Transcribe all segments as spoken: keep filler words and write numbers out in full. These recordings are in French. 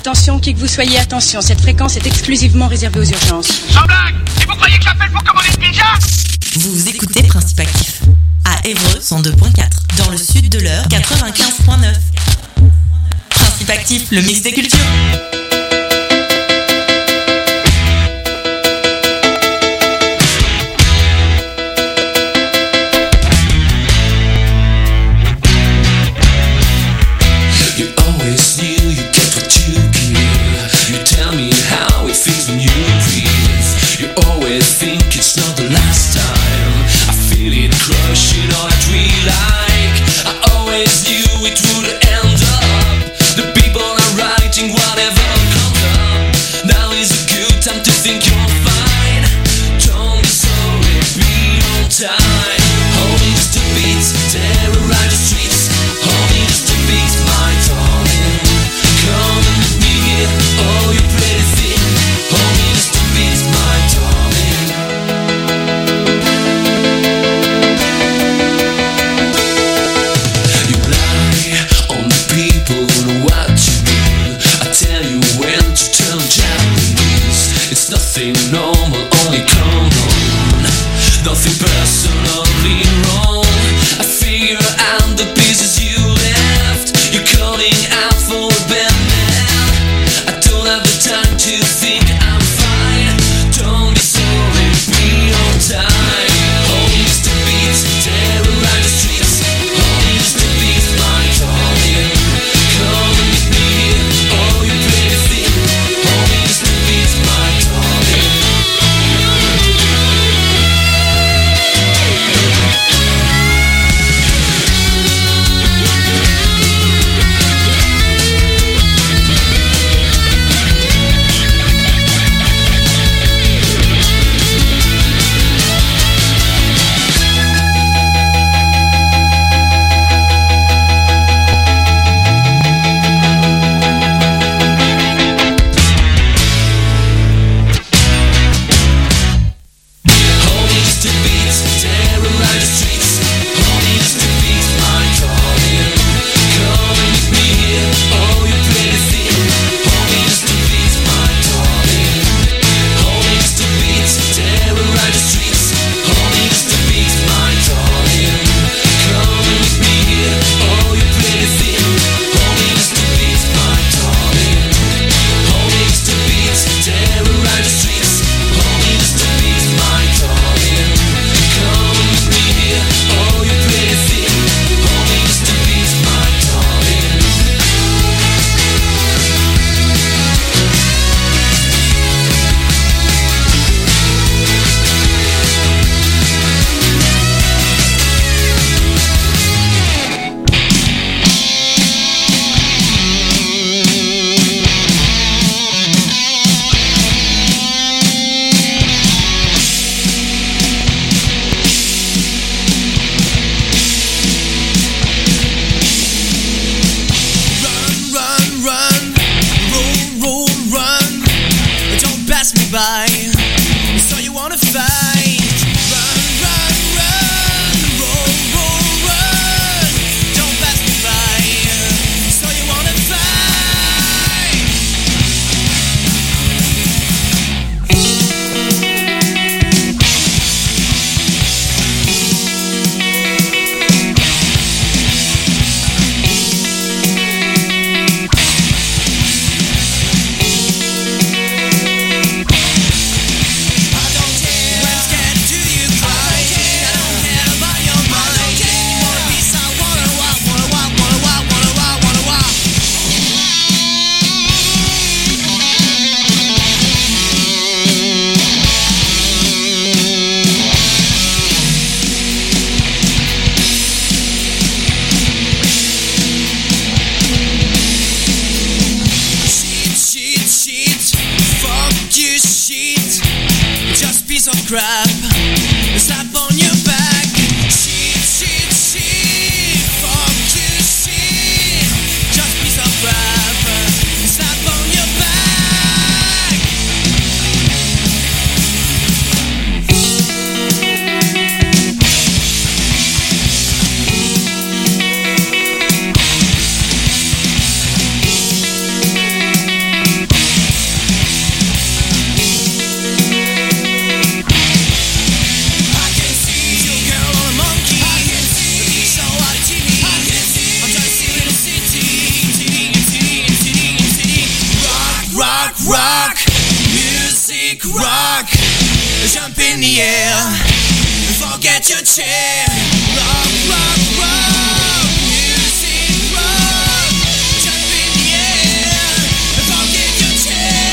Attention, qui que vous soyez, attention, cette fréquence est exclusivement réservée aux urgences. Sans blague! Et vous croyez que j'appelle pour commander une pizza? Vous écoutez Principe Actif à Évreux cent deux point quatre, dans le sud de l'Eure quatre-vingt-quinze point neuf. Principe Actif, le mix des cultures. your chair. Rock, rock, rock, music rock. Jump in the air and forget your chair.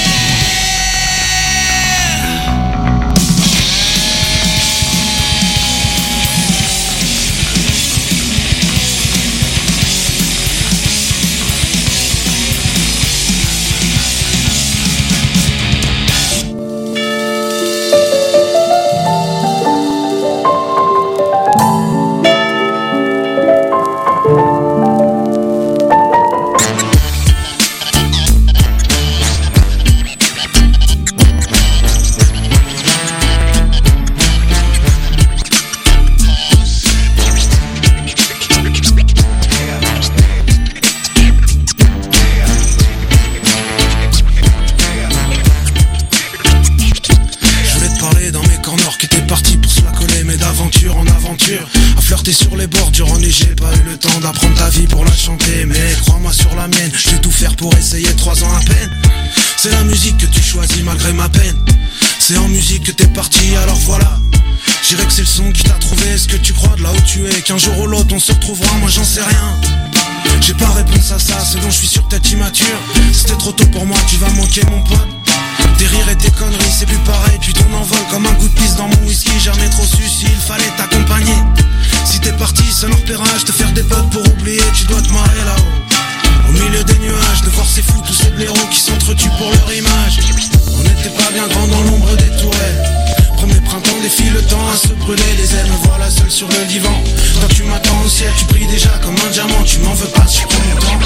Sur les bordures enneigées, pas eu le temps d'apprendre ta vie pour la chanter. Mais crois-moi sur la mienne, je vais tout faire pour essayer, trois ans à peine. C'est la musique que tu choisis malgré ma peine. C'est en musique que t'es parti, alors voilà. J'irais que c'est le son qui t'a trouvé. Est-ce que tu crois de là où tu es qu'un jour ou l'autre on se retrouvera? Moi j'en sais rien. J'ai pas réponse à ça, c'est dont je suis sûr que t'es immature. C'était trop tôt pour moi, tu vas manquer mon pote. Tes rires et tes conneries, c'est plus pareil. Puis ton envol comme un coup de pisse dans mon whisky. Jamais trop su s'il fallait t'accompagner. Si t'es parti seul en repérage, te faire des potes pour oublier, tu dois te marrer là-haut. Au milieu des nuages, de voir ces fous, tous ces blaireaux qui s'entretuent pour leur image. On n'était pas bien grand dans l'ombre des tourelles. Premier printemps défie le temps à se brûler les ailes. Me voilà seul sur le divan. Toi tu m'attends au ciel, tu brilles déjà comme un diamant. Tu m'en veux pas si je prends mon temps.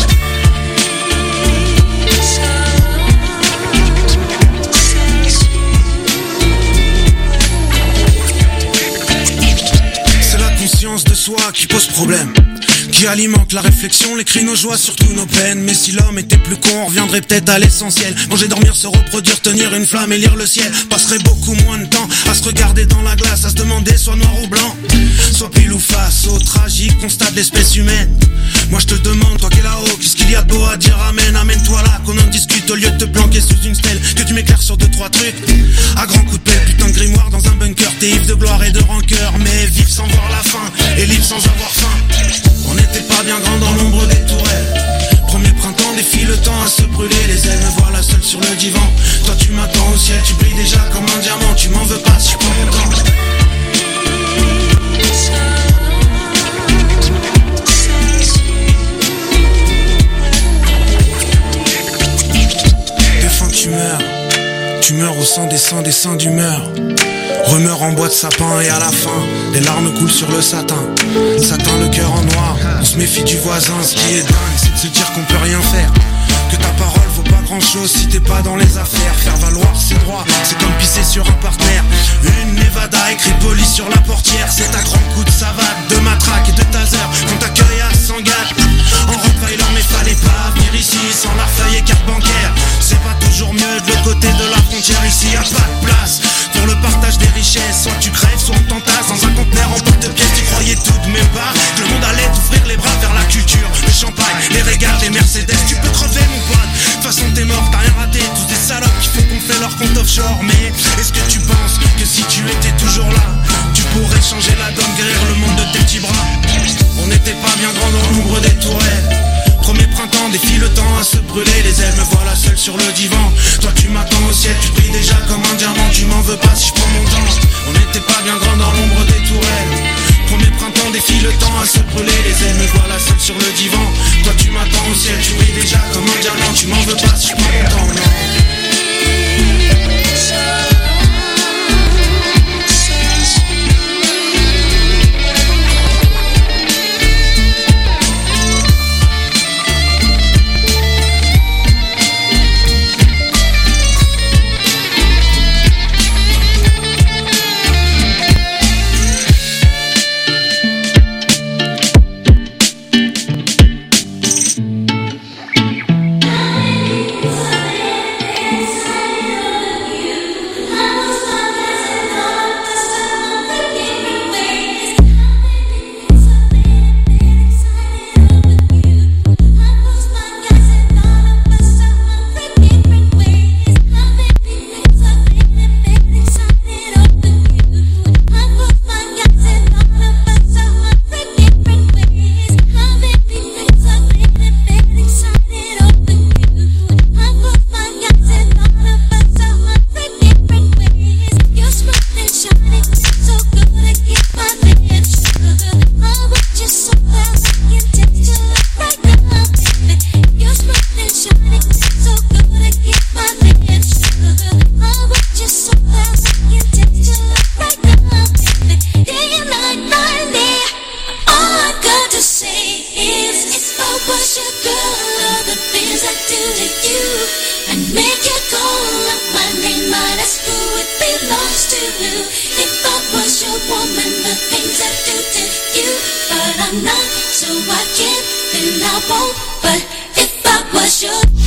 Conscience de soi qui pose problème, qui alimente la réflexion, les cris, nos joies, surtout nos peines. Mais si l'homme était plus con, on reviendrait peut-être à l'essentiel. Manger, dormir, se reproduire, tenir une flamme et lire le ciel. Passerait beaucoup moins de temps à se regarder dans la glace, à se demander soit noir ou blanc, soit pile ou face au tragique constat de l'espèce humaine. Moi je te demande, toi qui es là-haut, qu'est-ce qu'il y a de beau à dire? Amène, amène-toi là, qu'on en discute au lieu de te planquer sous une stèle. Que tu m'éclaires sur deux, trois trucs, à grands coups de paix, putain de grimoire dans un bunker. T'es ivre de gloire et de rancœur, mais vive sans voir la fin, et libre sans avoir faim. On n'était pas bien grand dans l'ombre des tourelles. Premier printemps défie le temps à se brûler les ailes. Me voilà seul sur le divan. Toi tu m'attends au ciel, tu brilles déjà comme un diamant. Tu m'en veux pas si je prends mon temps. Des fins tu meurs, tu meurs au sang des seins, des seins d'humeur. Remeurs en bois de sapin et à la fin les larmes coulent sur le satin. Satin le cœur en noir. On se méfie du voisin. Ce qui est dingue c'est de se dire qu'on peut rien faire, que ta parole vaut pas grand chose si t'es pas dans les affaires. Faire valoir ses droits, c'est comme pisser sur un parterre. Une Nevada écrit poli sur la portière. C'est à grands coups de savate, de matraque et de taser qu'on t'accueille à Sangatte. En Rottweiler mais fallait pas venir ici sans la feuille et carte bancaire. C'est pas toujours mieux de l'autre côté de la frontière. Ici y'a pas de place pour le partage des richesses. Soit tu crèves, soit on t'entasse dans un conteneur en porte-pièce. Tu croyais tout de même pas que le monde allait t'ouvrir les bras vers la culture, le champagne, les regards, les Mercedes. Tu peux crever mon pote, de toute façon t'es mort, t'as rien raté. Tous des salopes qui font qu'on fait leur compte offshore. Mais est-ce que tu penses que si tu étais toujours là, tu pourrais changer la donne, guérir le monde de tes petits bras? On n'était pas bien grand dans l'ombre des tourelles. Premier printemps défie le temps à se brûler les ailes. Me voilà seul sur le divan. Toi tu m'attends au ciel, tu brilles déjà comme un diamant. Tu m'en veux pas si je prends mon temps. On n'était pas bien grand dans l'ombre des tourelles. Premier printemps défie le temps à se brûler les ailes. Me voilà seul sur le divan. Toi tu m'attends au ciel, tu brilles déjà comme un diamant. Tu m'en veux pas si je prends mon temps, non. and I won't. But if I was your girl.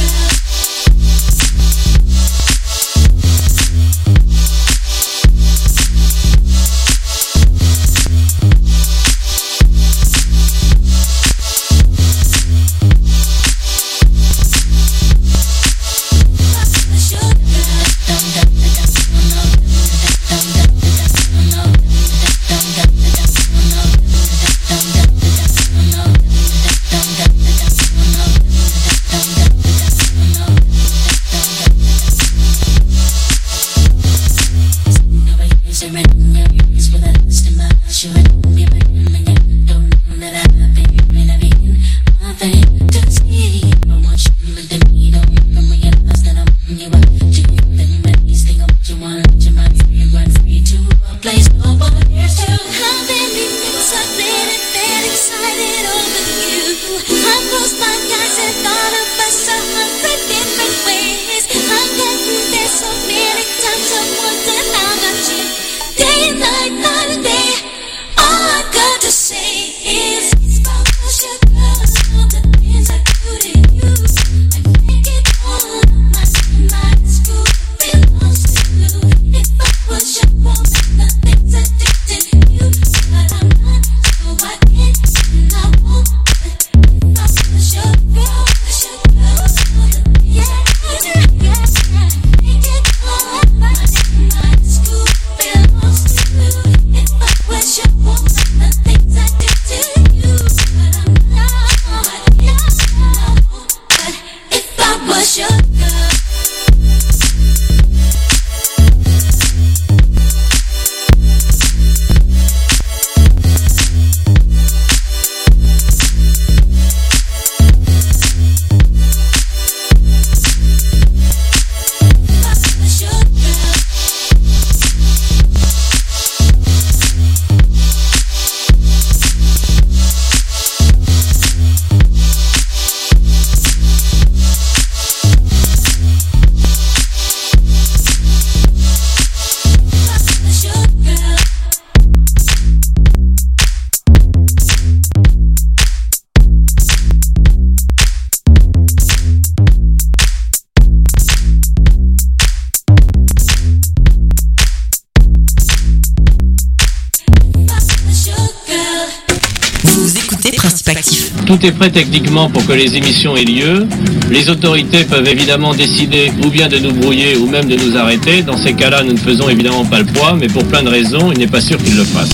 Tout est prêt techniquement pour que les émissions aient lieu. Les autorités peuvent évidemment décider ou bien de nous brouiller ou même de nous arrêter. Dans ces cas-là, nous ne faisons évidemment pas le poids, mais pour plein de raisons, il n'est pas sûr qu'ils le fassent.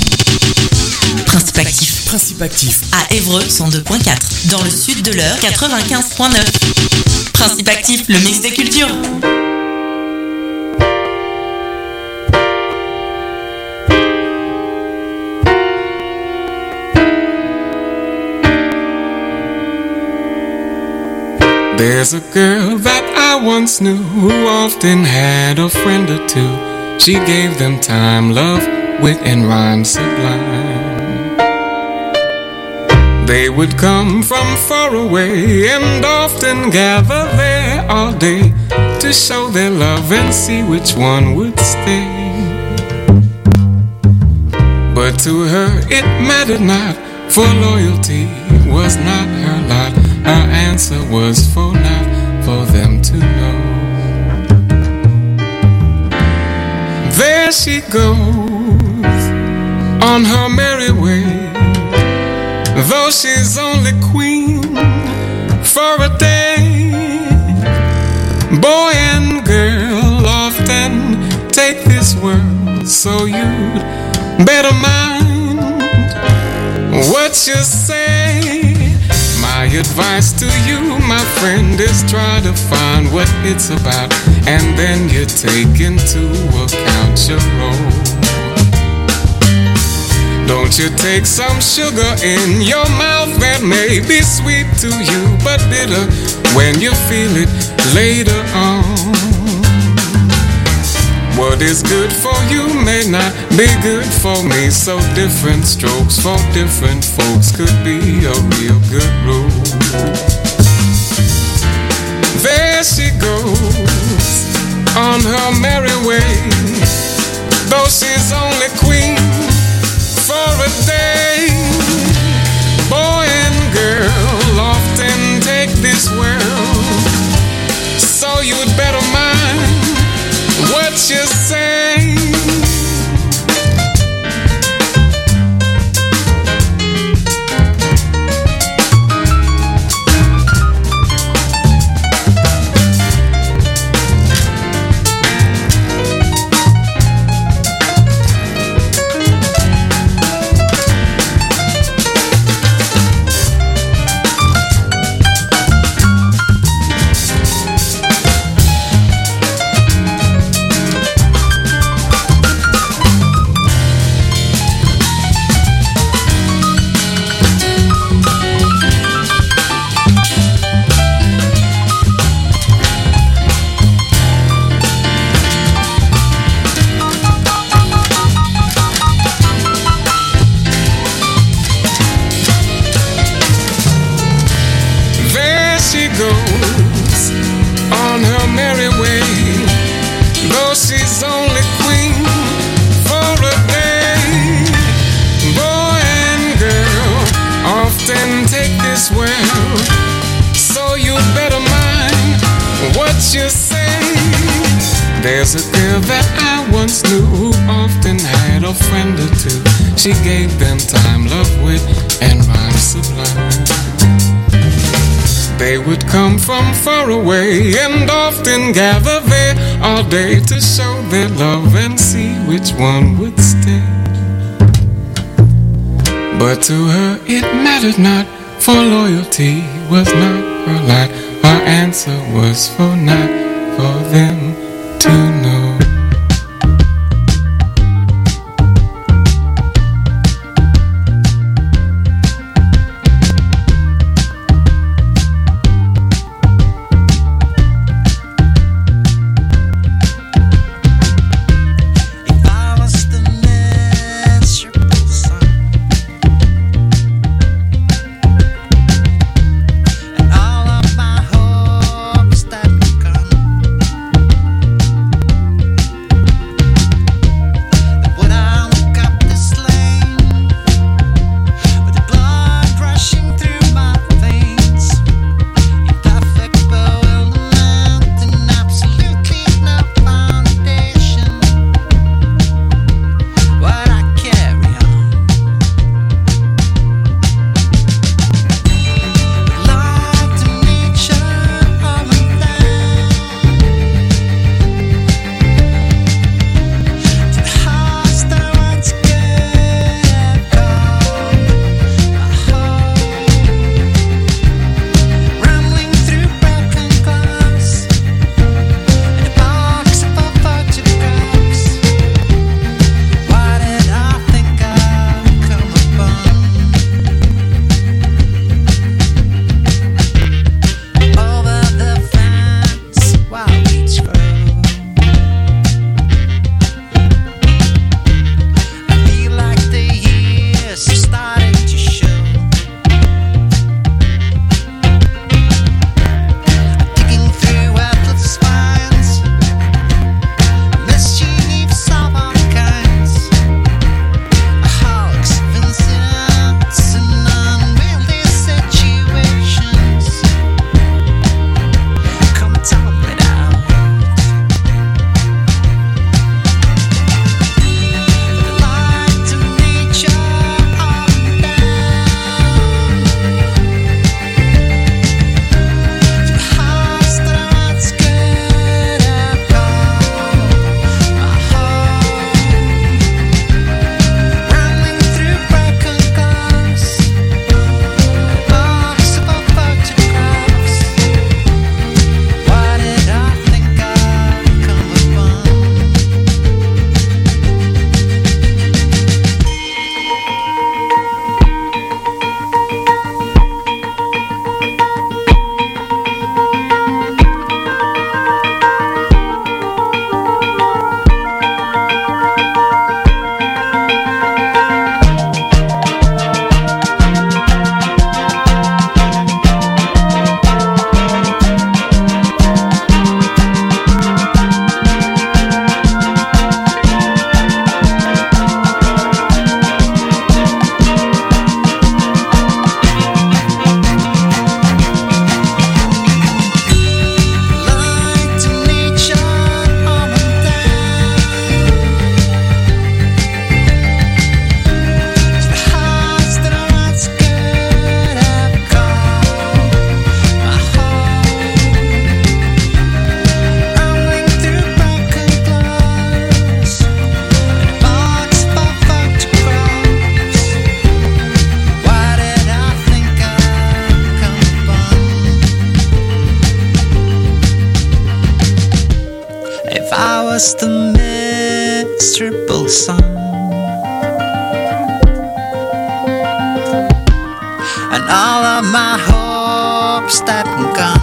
Principe actif. Principe actif. À Évreux, cent deux point quatre. Dans le sud de l'Eure, quatre-vingt-quinze point neuf. Principe actif, le mix des cultures. There's a girl that I once knew who often had a friend or two. She gave them time, love, wit, and rhyme sublime. They would come from far away and often gather there all day to show their love and see which one would stay. But to her it mattered not, for loyalty was not her lot. Her answer was for not for them to know. There she goes on her merry way, though she's only queen for a day. Boy and girl often take this world, so you'd better mind what you say. My advice to you, my friend, is try to find what it's about, and then you take into account your role. Don't you take some sugar in your mouth that may be sweet to you, but bitter when you feel it later on. What is good for you may not be good for me, so different strokes for different folks could be a real good rule. There she goes on her merry way, though she's only queen for a day. Boy and girl she goes on her merry way, though she's only queen for a day. Boy and girl often take this well, so you better mind what you say. There's a girl that I once knew who often had a friend or two. She gave them time, love, wit, and rhyme sublime. They would come from far away and often gather there all day to show their love and see which one would stay. But to her it mattered not, for loyalty was not her lot. Her answer was for not for them to know. was the miserable song, and all of my hopes that gone.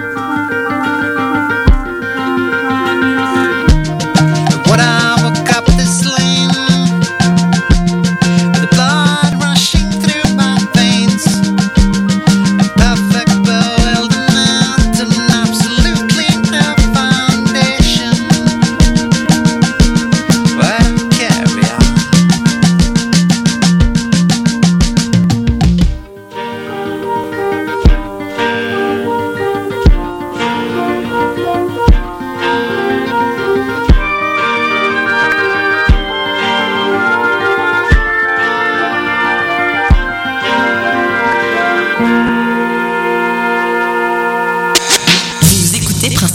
Would I woke up this lane with the blood rushing through my veins, a perfect bewilderment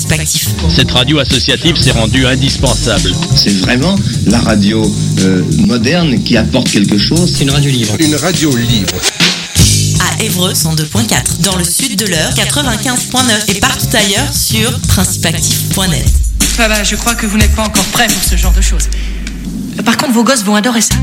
Principe Actif. Cette radio associative s'est rendue indispensable. C'est vraiment la radio euh, moderne qui apporte quelque chose. C'est une radio libre. Une radio libre. À Évreux cent deux point quatre, dans le sud de l'Eure quatre-vingt-quinze point neuf et partout ailleurs sur principe actif point net. Ah bah, je crois que vous n'êtes pas encore prêts pour ce genre de choses. Par contre, vos gosses vont adorer ça.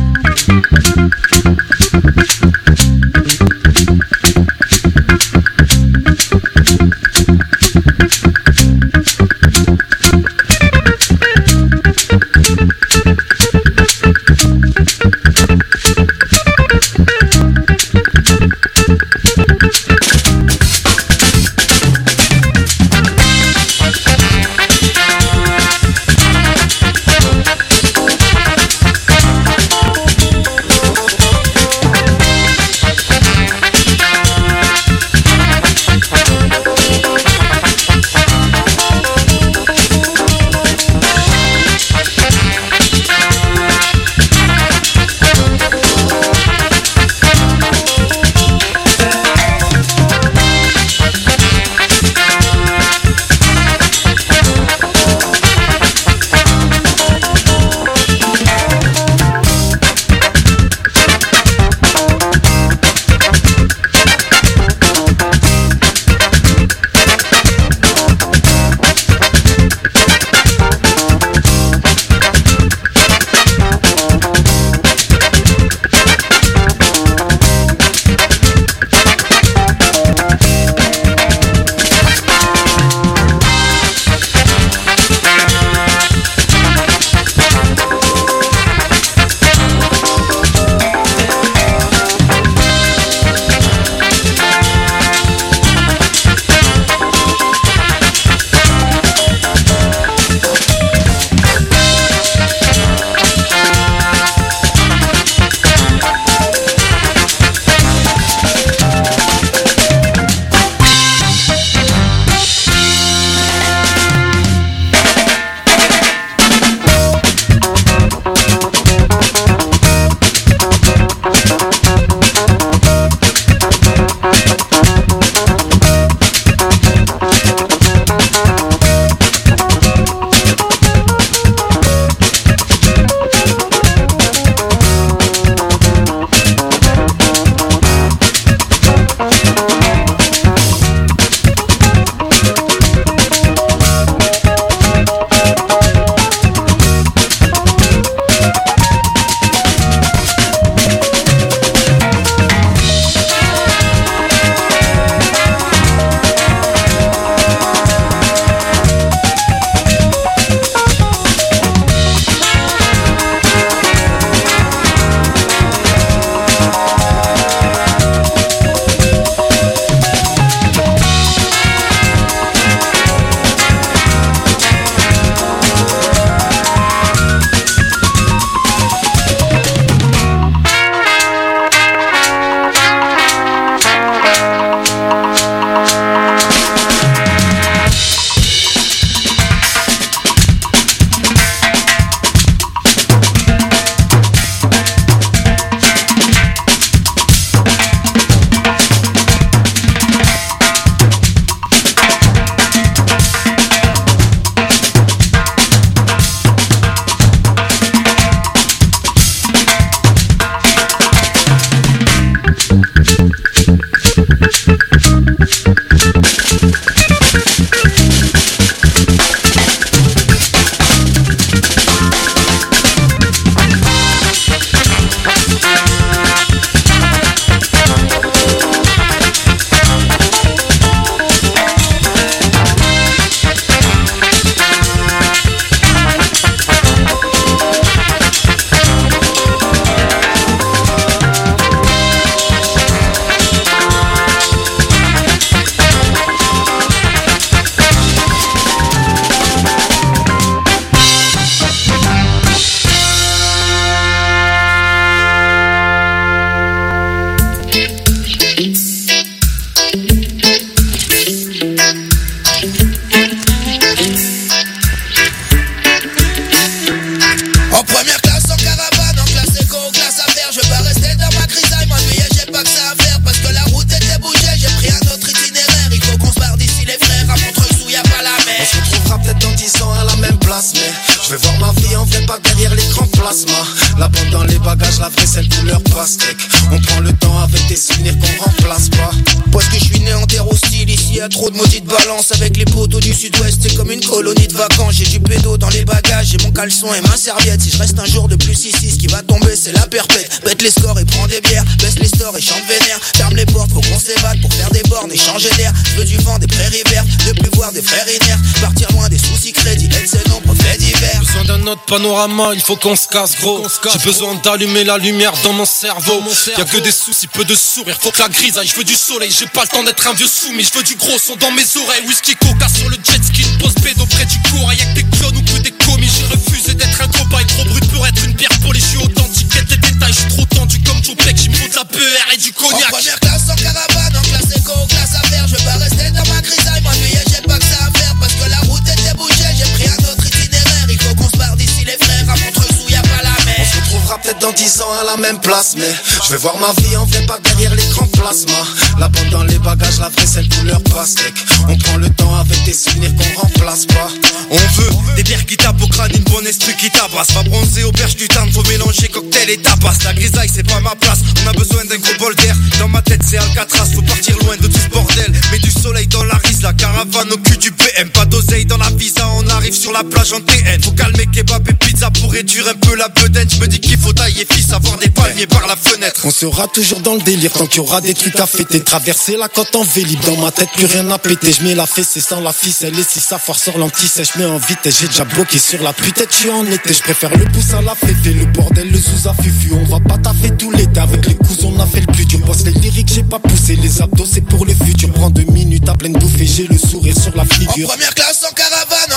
La bande dans les bagages, la vraie celle couleur pastèque. On prend le temps avec des souvenirs qu'on remplace pas. Parce que je suis né en terre hostile, ici y'a trop de maudites balances. Avec les poteaux du sud-ouest, c'est comme une colonie de vacances. J'ai du pédo dans les bagages, j'ai mon caleçon et ma serviette. Si je reste un jour de plus ici, ce qui va tomber c'est la perpète. Bête les scores et prends des bières, baisse les stores et chante vénère. Ferme les portes, faut qu'on s'évade pour faire des bornes et changer d'air. Je veux du vent, des prairies vertes, de plus voir des frères inertes. Partir loin des soucis crédits, être ses nombres faits divers. Besoin d'un autre panorama, il faut qu'on se casse gros. J'ai besoin d'allumer la lumière dans mon cerveau. Y'a que des soucis, peu de sourire, faut que la grisaille. Je veux du soleil, j'ai pas le temps d'être un vieux soumis. Je veux du gros son dans mes oreilles. Whisky coca sur le jet ski, une pose bédo près du cours. Y'a que des clones ou que des commis. J'ai refusé d'être un cobaye, trop brut pour être une pierre pour les jeux authentiques. Des détails, j'suis trop tendu comme Joe Peck. J'me faut de la P R et du cognac. En première classe en caravane, en classe éco, classe affaires. Je veux pas rester dans ma grisaille, m'ennuyer, j'ai pas que ça à faire. Parce que la route était bouchée, j'ai pris un autre itinéraire. Il faut qu'on se barre d'ici les frères, à Montreux où y'a pas la mer. On se retrouvera peut-être dans dix ans à la même place. Mais je vais voir ma vie en vrai, pas derrière l'écran plasma. La bande dans les bagages, la vraie celle couleur pastèque. On prend le temps avec des souvenirs qu'on remplace pas. On veut des bières qui tapent au crâne, une bonne esprit qui tabasse. Pas bronzé au perche du tarn, faut mélanger cocktail et tapas. La grisaille c'est pas ma place, on a besoin d'un gros bol d'air. Dans ma tête c'est Alcatraz, faut partir loin de tout ce bordel. Mets du soleil dans la rise, la caravane au cul du P M. Pas d'oseille dans la visa, on arrive sur la plage en T N. Faut calmer kebab et pizza pour réduire un peu la bedaine. Je me dis qu'il faut tailler fils, avoir des palmiers par la fenêtre. On sera toujours dans le délire tant qu'il y aura des trucs à fêter. Traverser la côte en vélib, dans ma tête plus rien à péter. Je mets la fessée sans la ficelle et si ça force sur l'anti-sèche, je mets en vitesse. J'ai déjà bloqué sur la pute, je suis en été. Je préfère le pouce à la féfé, le bordel, le sous à fufu. On va pas taffer tout l'été, avec les cousins on a fait le plus dur. Bosse les lyriques, j'ai pas poussé, les abdos c'est pour le futur. Prends deux minutes à pleine bouffée, j'ai le sourire sur la figure. En première classe en caravane,